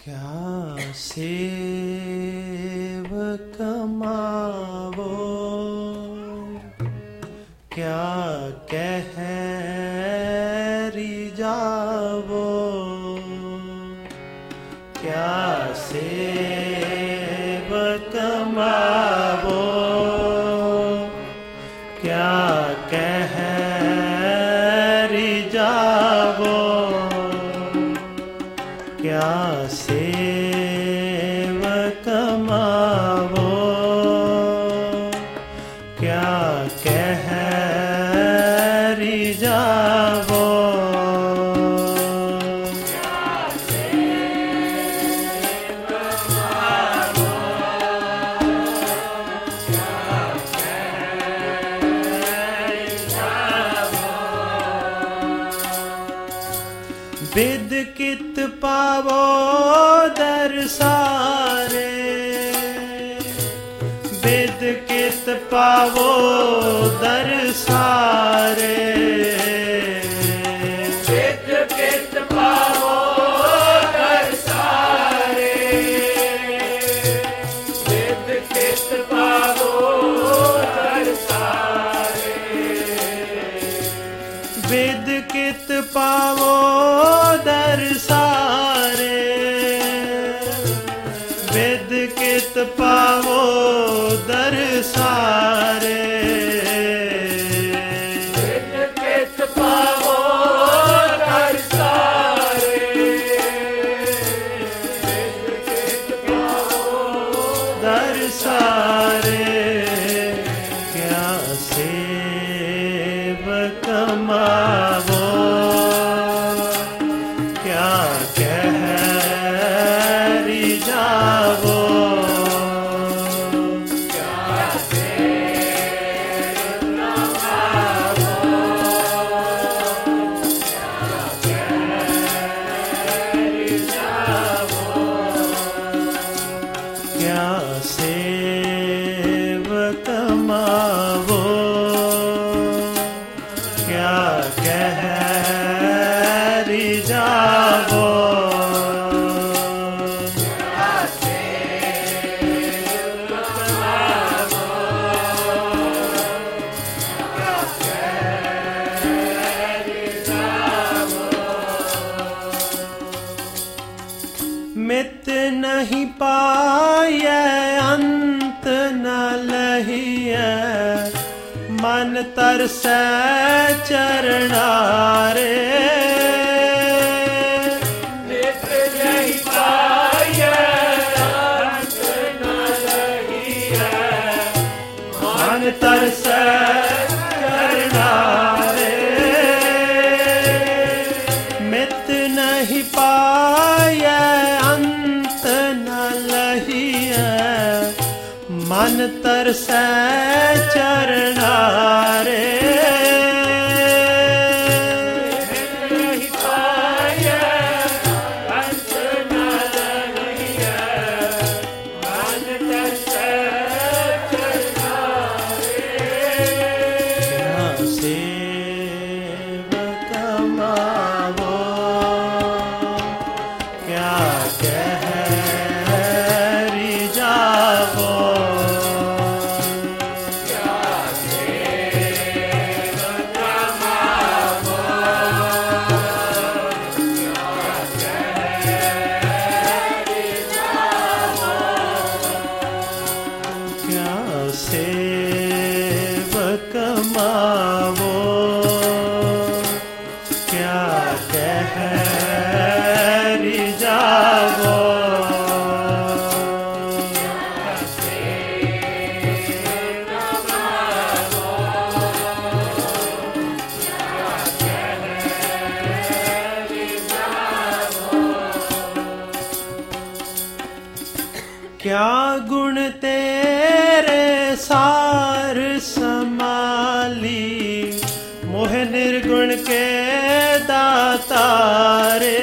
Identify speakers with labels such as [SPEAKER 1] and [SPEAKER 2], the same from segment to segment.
[SPEAKER 1] क्या सेव कमावो, क्या कह रिजावो, क्या सेव कमावो, क्या कह रिजावो, क्या सेव कमावो, क्या कह रिजावो, क्या सेव कमावो, क्या कह रिजावो। विद कित पावो दरसारे, विद कित पावो दरसारे, विद कित पावो दरसारे, विद कित पावो दरसारे, विद कित पावो दरसारे, विद कित पावो दरसारे, विद कित पावो दरसारे, विद कित पावो दरसारे, क्या सेव कमावो, क्या कह रिजावो, क्या सेव कमावो, क्या कह रिजावो, क्या सेव कमावो, क्या कह रिजावो, क्या सेव कमावो, क्या कह रिजावो। मित नहीं पाए अंत न लहिए, मन तरसै चरणारे, मित नहीं पाए अंत न लहिए, मन तरसै चरणारे, मित नहीं पाए अंत न लहिए, मन तरसै चरणारे, नहीं पाए अंत न लहिए, मन तरसै चरणारे, क्या सेव कमावो, क्या कह रिजावो, क्या सेव कमावो, क्या कह रिजावो, क्या सेव कमावो, क्या कह रिजावो, क्या सेव कमावो, क्या कह रिजावो। क्या गुण तेरे सार समाली, मोह निर्गुण के दातारे,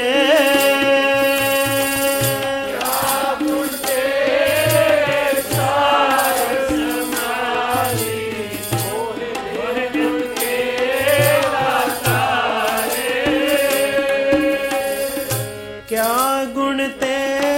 [SPEAKER 1] क्या गुण तेरे सार समाली, मोह निर्गुण के दातारे, क्या गुण तेरे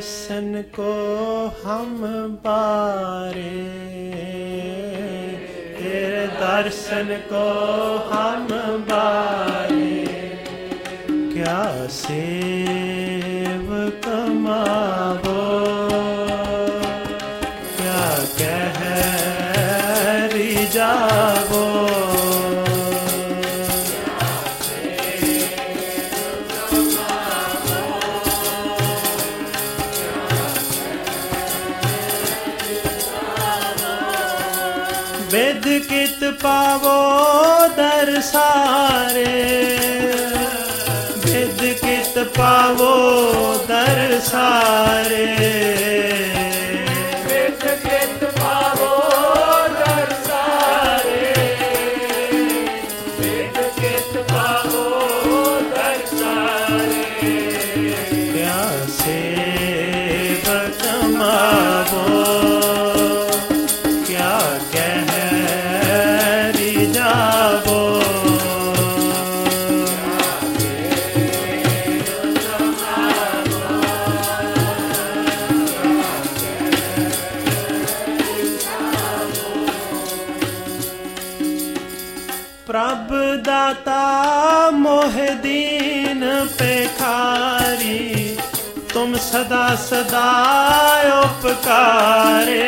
[SPEAKER 1] दर्शन को हम बारे, तेरे दर्शन को हम बारे, क्या सेव कमावो, क्या कह जावो। वेद कित पावो दरसारे, वेद कित पावो दरसारे, वेद कित पावो दरसारे, वेद कित पावो दरसारे, क्या सेव कमावो, क्या कह जावो। प्रभ दाता मोह दीन पेखारी, तुम सदा सदा उपकारे,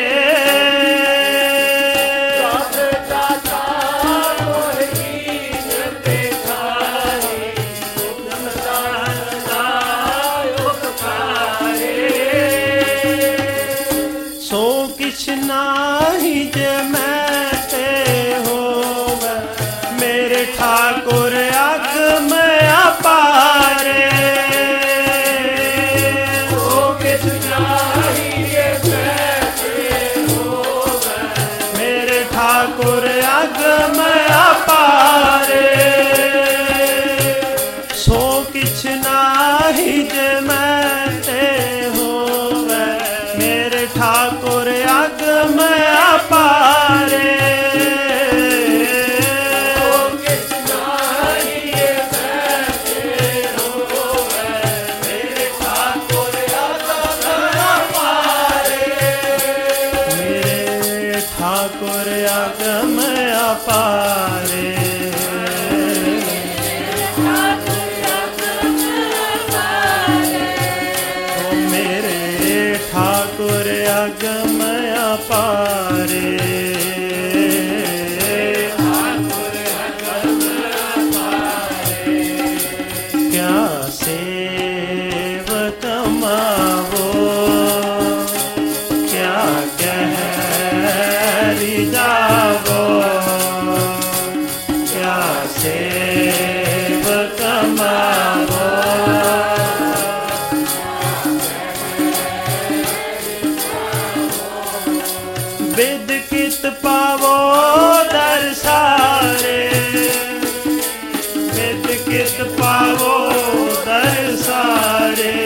[SPEAKER 1] नाही जे मैं ते होवे, मेरे ठाकुर अग में अपारे, ओ किछ नाही जे मैं ते होवे, मेरे ठाकुर अग में अपारे, सो किछ नाही जे मैं ते होवे, मेरे ठाकुर अग में अपारे, ओ किछ नाही जे मैं ते होवे, मेरे ठाकुर अग में अपारे, मेरे ठाकुर अग में अपारे, ठाकुर अग में अपारे, ठाकुर अग में अपारे, क्या सेव कमावो, क्या कह जावो, क्या सेव कमावो, वेद कित पावो दरसारे, वेद कित पावो दरसारे,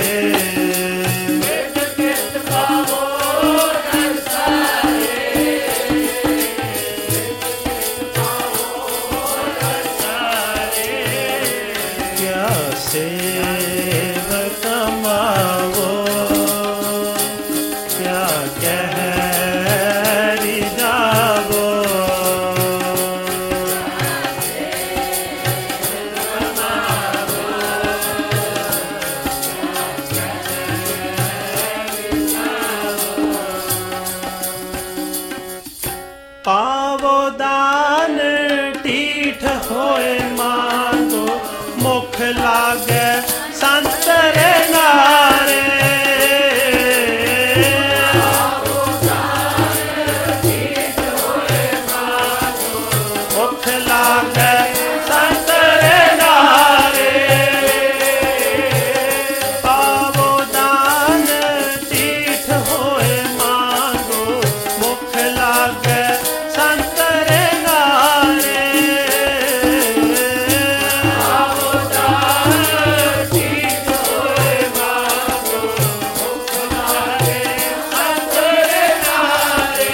[SPEAKER 1] वेद कित पावो दरसारे, क्या सेव कमावो, क्या कह जावो, पावो दान टीठ होए मांगो, मुख लागे संतरे नारे, मुख लागे संतरे नारे, पावो दान तीठ होए मांगो, मुख लागे संतरे नारे, पावो दान तीठ होए मांगो, मुख लागे संतरे नारे,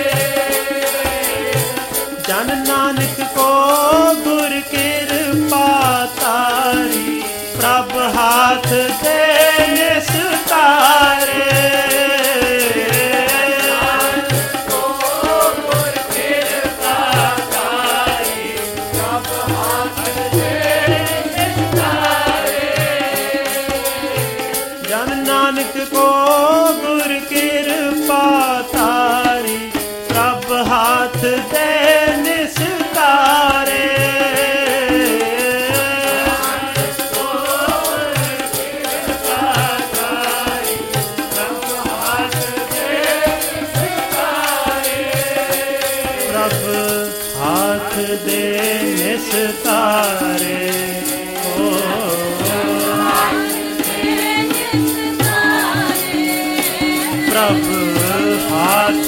[SPEAKER 1] जन नानक को गुर कृपा तारी, प्रभ हाथ दे निस्तारे,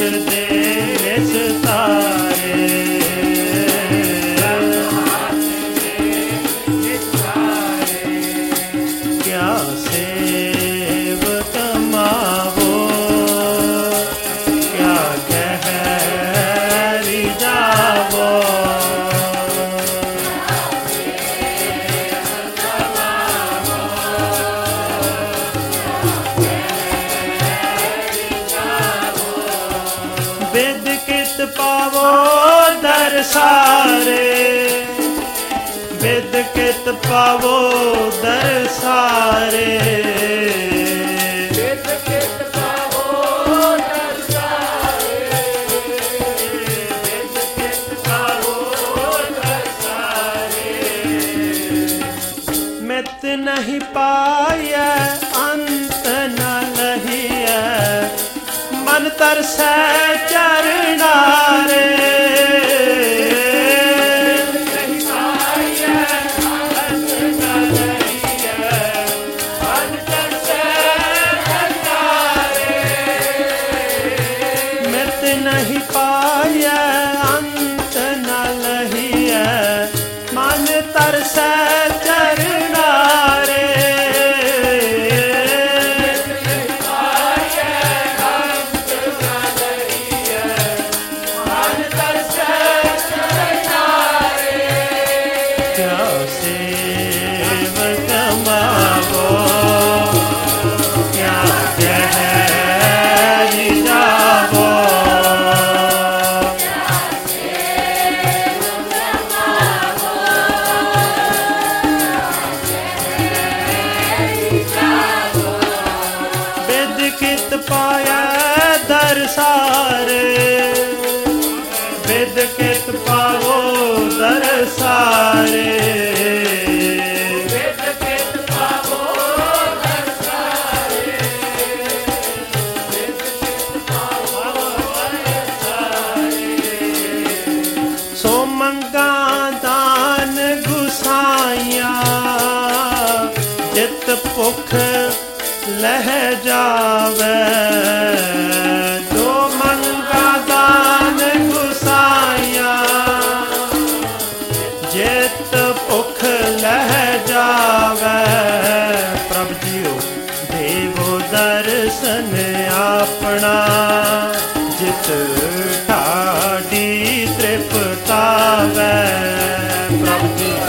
[SPEAKER 1] ਦੇ ਨਿਸਤਾਰੇ ਕਿਆ ਸੇਵ ਕਮਾਵੋ ਕਿਆ ਕਹਿ ਜਾਵੋ ਵਿਦ ਕਿਤ ਪਾਵੋ ਦਰਸਾਰੇ ਵਿਦ ਕਿਤ ਪਾਵੋ ਦਰਸਾਰੇ ਵਿਦ ਕਿਤ ਪਾਵੋ ਦਰਸਾਰੇ ਵਿਦ ਕਿਤ ਪਾਵੋ ਦਰਸਾਰੇ ਮਿਤ ਨਹੀਂ ਪਾਇਐ ਅੰਤ ਨ ਲਹੀਐ ਮਨ ਤਰਸੈ ਚਰਣਾ ਰੇ ਮਿਤ ਨਹੀਂ ਪਾਇਐ ਅੰਤ ਨ ਲਹੀਐ ਮਨ ਤਰਸੈ ਚਰਣਾ ਰੇ ਸੇਵ ਕਮਾਵੋ ਕਿਆ ਕਹਿ ਜਾਵੋ ਬਿਦ ਕਿਤ ਪਾਇਆ ਦਰਸਾਰੇ ਬਿਦ ਕਿਤ ਪਾਵੋ ਦਰਸਾਰੇ ਬਿਦ ਕਿਤ ਪਾਵੋ ਦਰਸਾਰੇ ਬਿਦ ਕਿਤ ਪਾਵੋ ਦਰਸਾਰੇ ਸੋ ਮੰਗਾ ਦਾਨ ਗੁਸਾਈਆਂ ਜਿਤ ਭੁਖ ਲਹਿ ਜਾਵੇ ਜੋ ਮੰਗਾ ਦਾਨ ਗੁਸਾਈਆਂ ਜਿਤ ਭੁਖ ਲਹਿ ਜਾਵੇ ਪ੍ਰਭ ਜੀਓ ਦੇਵੋ ਦਰਸ਼ਨ ਆਪਣਾ ਜਿਤ ਢਾਡੀ ਤ੍ਰਿਪਤਾਵੇ ਪ੍ਰਭ ਜੀਓ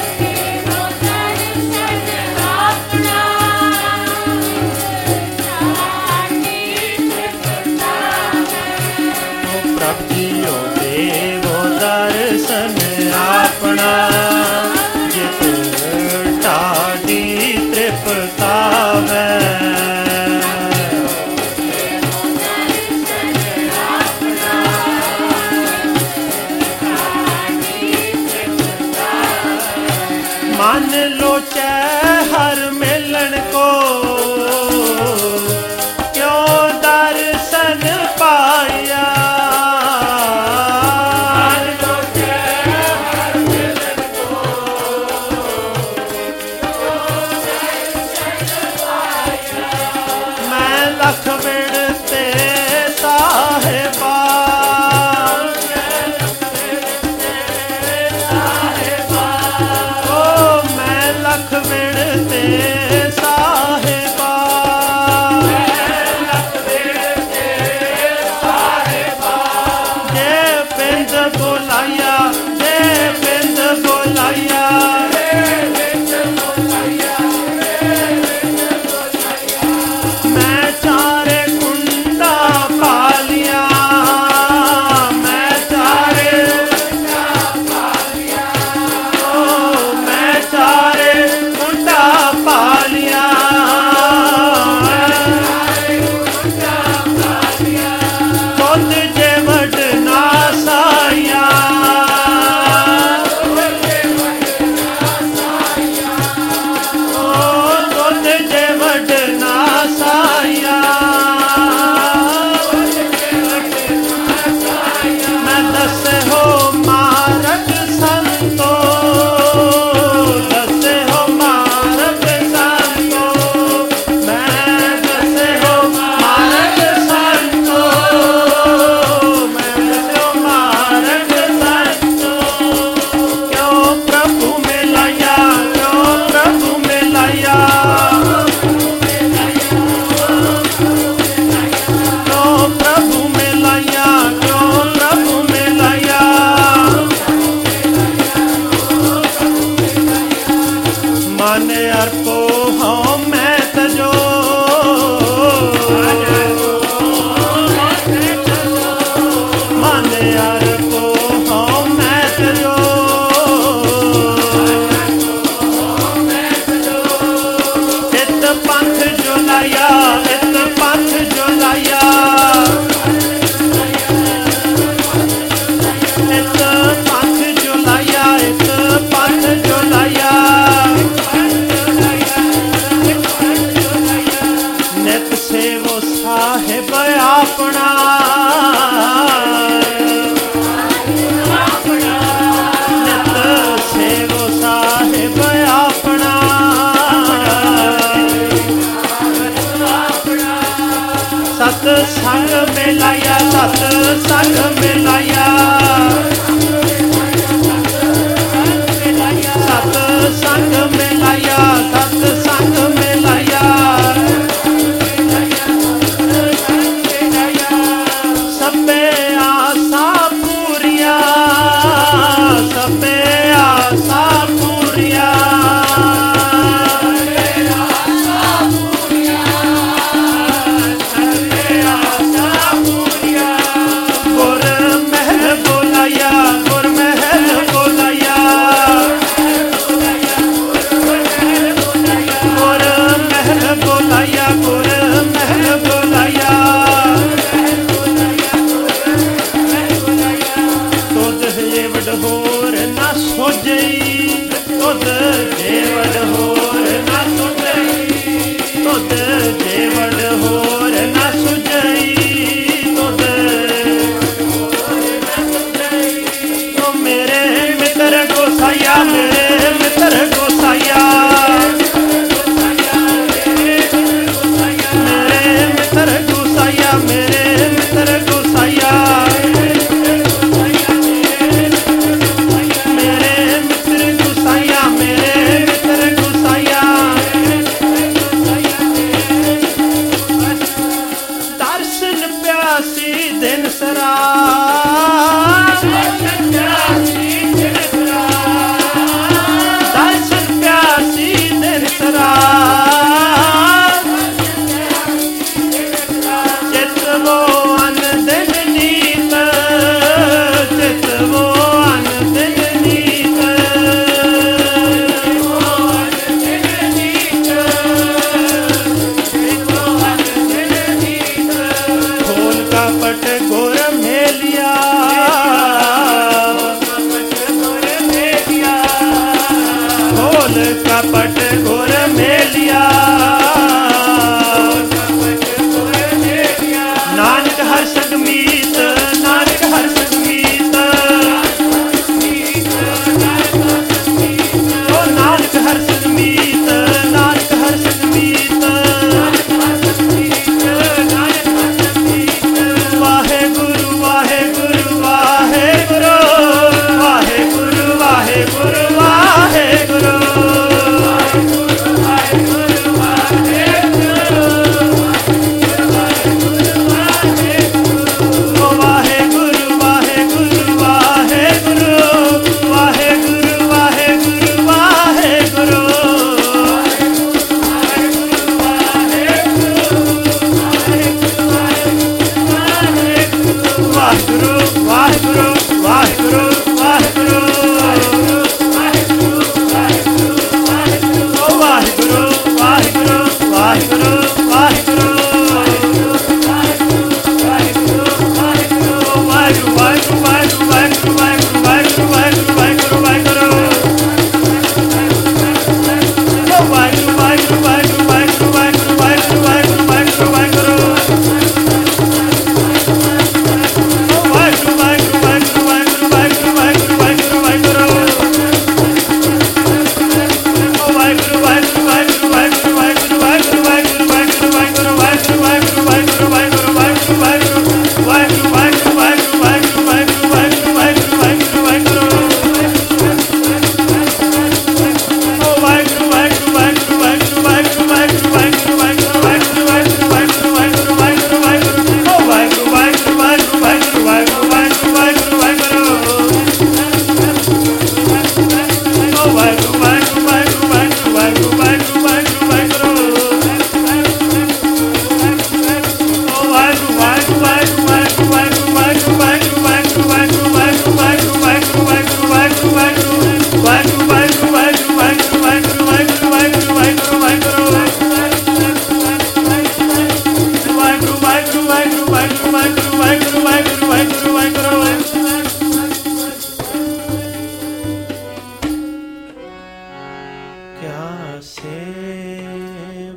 [SPEAKER 1] ਪ੍ਰਭ ਜੀਓ ਦੇਵੋ ਦਰਸ਼ਨ ਆਪਣਾ ਜਿਤ ਢਾਡੀ ਤ੍ਰਿਪਤਾਵੇ ਮਨ ਲੋਚੈ ਹਰ ਮਿਲਣ ਕੋ ਕਿਉ ਦਰਸ਼ਨ ਪਾਇਆ ਲਖ ਵਿੜ ਤੇ ਸਾਹਿਬਾ ਓ ਮੈਂ ਲਖ ਵਿੜ ਤੇ ਸਾਹਿਬਾ ਜੇ ਪਿੰਡ ਬੁਲਾਇਆ ਜੇ ਪਿੰਡ ਬੁਲਾਇਆ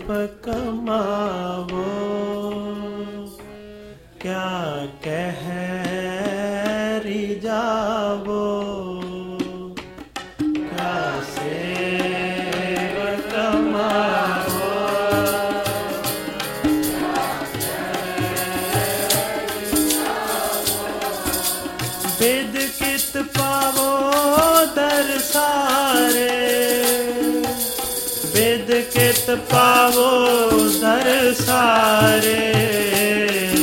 [SPEAKER 1] कमावो, क्या कह जावो, क्या सेव कमावो, वेद कित पावो दरसारे, वेद कित पावो दरसारे,